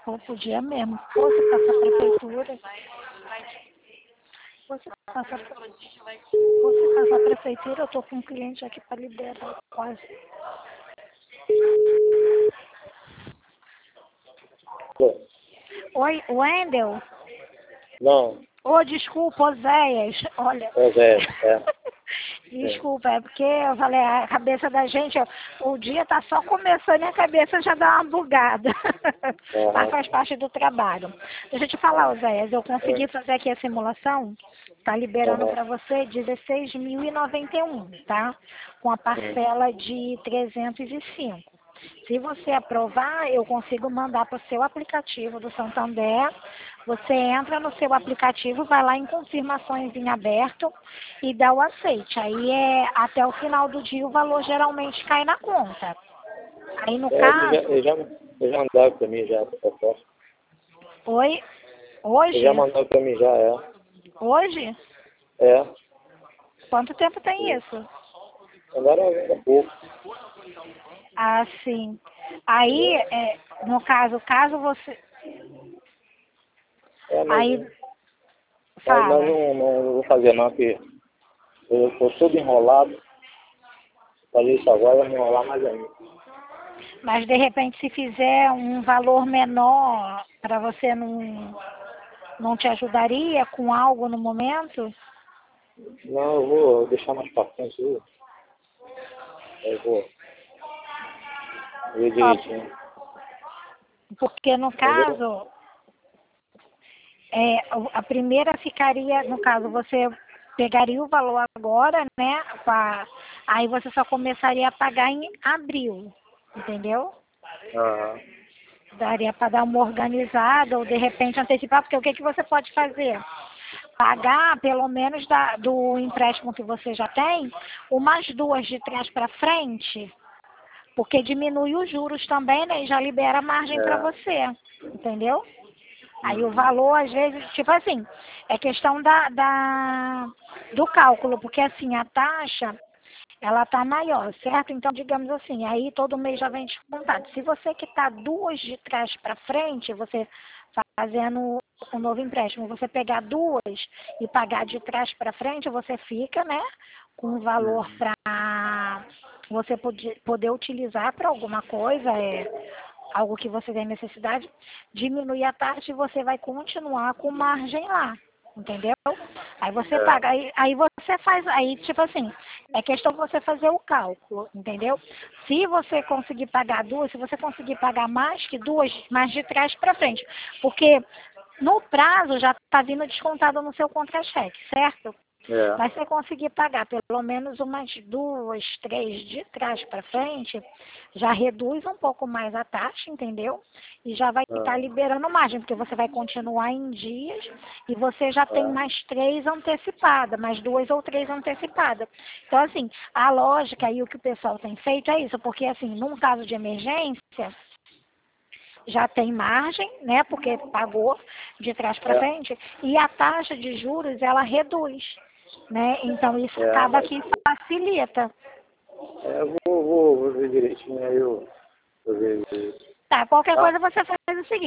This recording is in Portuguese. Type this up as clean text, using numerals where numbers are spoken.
Pô, podia mesmo. Você passa a prefeitura. Você passa a prefeitura, eu tô com um cliente aqui para liberar quase. Oi, Wendel? Não. Ô, desculpa, Oséias. Olha. Oséias, Desculpa, é porque eu falei, a cabeça da gente, o dia tá só começando e a cabeça já dá uma bugada. Mas faz parte do trabalho. Deixa eu te falar, Oséias, eu consegui fazer aqui a simulação, tá liberando para você 16.091, tá? Com a parcela de 305. Se você aprovar, eu consigo mandar para o seu aplicativo do Santander. Você entra no seu aplicativo, vai lá em confirmações em aberto e dá o aceite. Aí até o final do dia o valor geralmente cai na conta. Aí no caso... Ele já mandaram para mim já a proposta. Oi? Hoje? Ele já mandaram para mim já, Hoje? É. Quanto tempo tem isso? Mandaram há pouco. Ah, sim. Aí, no caso você... Aí... Fala. Mas não vou fazer não, porque eu estou todo enrolado. Fazer isso agora vai me enrolar mais ainda. Mas de repente se fizer um valor menor, para você não te ajudaria com algo no momento? Não, eu vou deixar mais pra frente. Eu vou ver direitinho. Porque no caso, a primeira ficaria, no caso, você pegaria o valor agora, né? Aí você só começaria a pagar em abril, entendeu? Daria para dar uma organizada ou de repente antecipar, porque o que você pode fazer? Pagar pelo menos do empréstimo que você já tem, umas 2 de trás para frente, porque diminui os juros também, né? E já libera margem para você, entendeu? Aí o valor, às vezes, tipo assim, é questão do cálculo, porque assim, a taxa, ela tá maior, certo? Então, digamos assim, aí todo mês já vem descontado. Se você quitar 2 de trás para frente, você fazendo um novo empréstimo, você pegar 2 e pagar de trás para frente, você fica, né, com um valor para você poder utilizar para alguma coisa, algo que você tem necessidade, diminui a taxa e você vai continuar com margem lá, entendeu? Aí você paga, aí você faz, aí tipo assim, é questão de você fazer o cálculo, entendeu? Se você conseguir pagar 2, se você conseguir pagar mais que 2, mais de trás para frente, porque no prazo já está vindo descontado no seu contra-cheque, certo? Mas se você conseguir pagar pelo menos umas 2, 3 de trás para frente, já reduz um pouco mais a taxa, entendeu? E já vai estar liberando margem, porque você vai continuar em dias e você já tem mais 3 antecipadas, mais 2 ou 3 antecipadas. Então, assim, a lógica e o que o pessoal tem feito é isso, porque, assim, num caso de emergência, já tem margem, né? Porque pagou de trás para frente, e a taxa de juros, ela reduz, né? Então, isso acaba que facilita. Eu vou ver direitinho, aí eu vou ver. Tá, qualquer coisa você faz o seguinte.